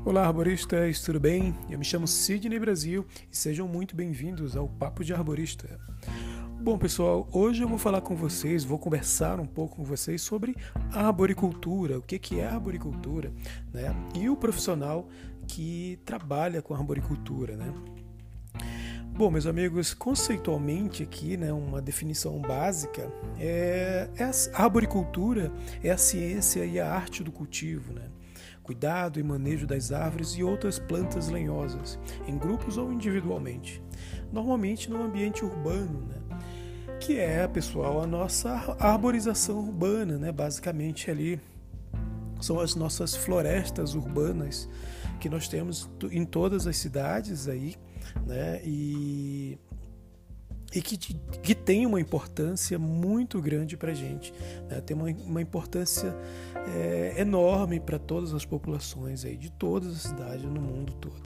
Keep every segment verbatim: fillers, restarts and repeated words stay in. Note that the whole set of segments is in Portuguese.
Olá, arboristas, tudo bem? Eu me chamo Sidney Brasil e sejam muito bem-vindos ao Papo de Arborista. Bom, pessoal, hoje eu vou falar com vocês, vou conversar um pouco com vocês sobre a arboricultura, o que é a arboricultura, né? E o profissional que trabalha com a arboricultura, né? Bom, meus amigos, conceitualmente aqui, né, uma definição básica, é, é a arboricultura é a ciência e a arte do cultivo, né? Cuidado e manejo das árvores e outras plantas lenhosas, em grupos ou individualmente, normalmente no ambiente urbano, né? Que é, pessoal, a nossa arborização urbana, né? Basicamente ali são as nossas florestas urbanas que nós temos em todas as cidades aí, né? E, e que, que tem uma importância muito grande para a gente, né? Tem uma, uma importância é, enorme para todas as populações aí, de todas as cidades no mundo todo.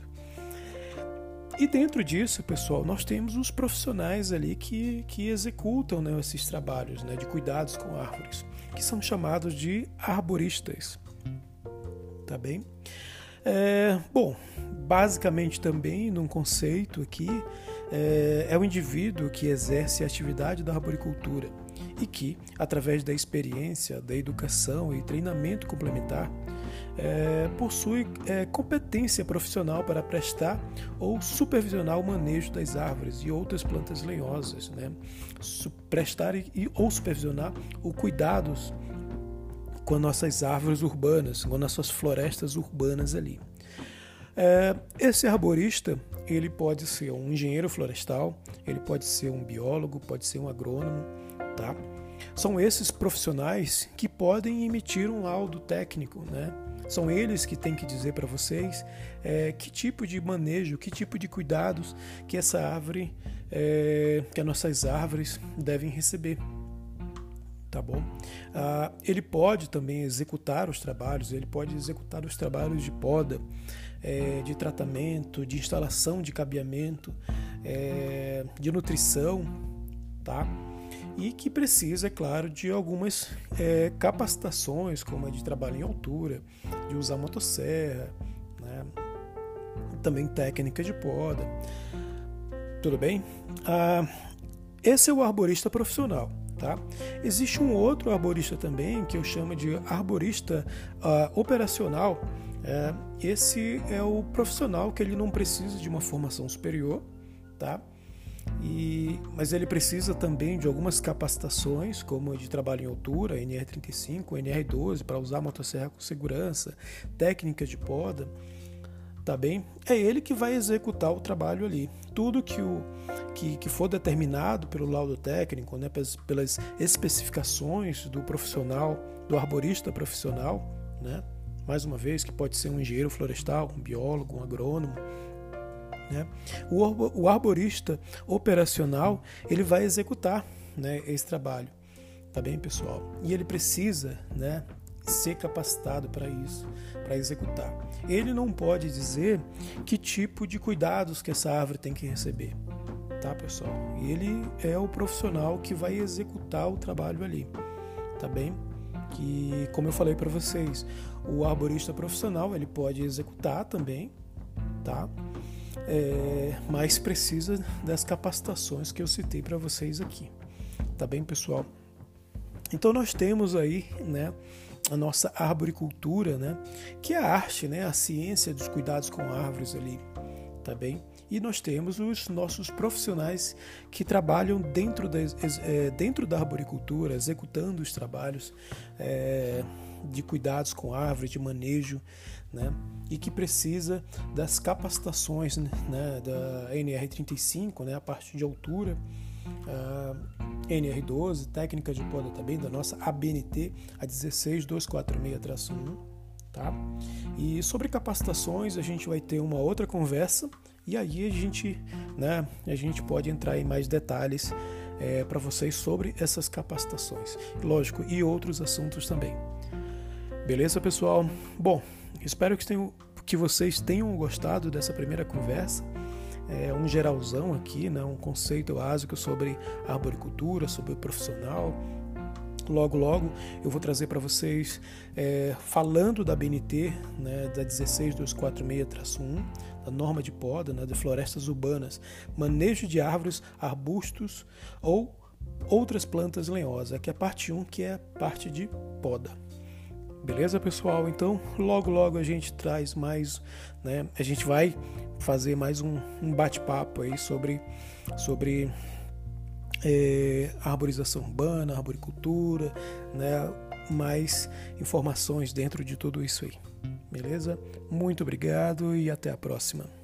E dentro disso, pessoal, nós temos os profissionais ali que, que executam, né, esses trabalhos, né, de cuidados com árvores, que são chamados de arboristas. Tá bem? É, bom, basicamente também, num conceito aqui, é, é o indivíduo que exerce a atividade da arboricultura e que, através da experiência, da educação e treinamento complementar, é, possui é, competência profissional para prestar ou supervisionar o manejo das árvores e outras plantas lenhosas, né? Prestar e, ou supervisionar os cuidados com as nossas árvores urbanas, com as nossas florestas urbanas ali. É, esse arborista, ele pode ser um engenheiro florestal, ele pode ser um biólogo, pode ser um agrônomo, tá? São esses profissionais que podem emitir um laudo técnico, né? São eles que têm que dizer para vocês é, que tipo de manejo, que tipo de cuidados que essa árvore, é, que as nossas árvores devem receber. Tá bom? Ah, ele pode também executar os trabalhos, ele pode executar os trabalhos de poda, é, de tratamento, de instalação de cabeamento, é, de nutrição, tá? E que precisa, é claro, de algumas é, capacitações, como a de trabalho em altura, de usar motosserra, né? Também técnica de poda. Tudo bem? Ah, esse é o arborista profissional. Tá? Existe um outro arborista também, que eu chamo de arborista uh, operacional. É, esse é o profissional que ele não precisa de uma formação superior, tá? E, mas ele precisa também de algumas capacitações, como de trabalho em altura, N R trinta e cinco, N R doze, para usar motosserra com segurança, técnica de poda. Tá bem? É ele que vai executar o trabalho ali. Tudo que, o, que, que for determinado pelo laudo técnico, né, pelas, pelas especificações do profissional, do arborista profissional, né, mais uma vez, que pode ser um engenheiro florestal, um biólogo, um agrônomo, né, o, o arborista operacional, ele vai executar, né, esse trabalho. Tá bem, pessoal? E ele precisa, né, ser capacitado para isso, para executar. Ele não pode dizer que tipo de cuidados que essa árvore tem que receber, tá, pessoal? Ele é o profissional que vai executar o trabalho ali, tá bem? Que, como eu falei para vocês, o arborista profissional, ele pode executar também, tá? É, mas precisa das capacitações que eu citei para vocês aqui, tá bem, pessoal? Então nós temos aí, né, a nossa arboricultura, né, que é a arte, né, a ciência dos cuidados com árvores ali, tá bem? E nós temos os nossos profissionais que trabalham dentro da, é, dentro da arboricultura, executando os trabalhos é, de cuidados com árvores, de manejo, né, e que precisa das capacitações, né, da N R trinta e cinco, né, a parte de altura, a N R doze, técnica de poda também, da nossa A B N T, a dezesseis mil duzentos e quarenta e seis traço um, tá? E sobre capacitações a gente vai ter uma outra conversa e aí a gente, né, a gente pode entrar em mais detalhes é, para vocês sobre essas capacitações, lógico, e outros assuntos também. Beleza, pessoal? Bom, espero que, tenham, que vocês tenham gostado dessa primeira conversa. É um geralzão aqui, né, um conceito básico sobre a arboricultura, sobre o profissional. logo logo eu vou trazer para vocês é, falando da B N T, né, da dezesseis mil duzentos e quarenta e seis traço um, da norma de poda, né, de florestas urbanas, manejo de árvores, arbustos ou outras plantas lenhosas. Aqui é a parte um, que é a parte de poda. Beleza, pessoal? Então, logo, logo a gente traz mais, né? A gente vai fazer mais um, um bate-papo aí sobre, sobre é, arborização urbana, arboricultura, né? Mais informações dentro de tudo isso aí. Beleza? Muito obrigado e até a próxima.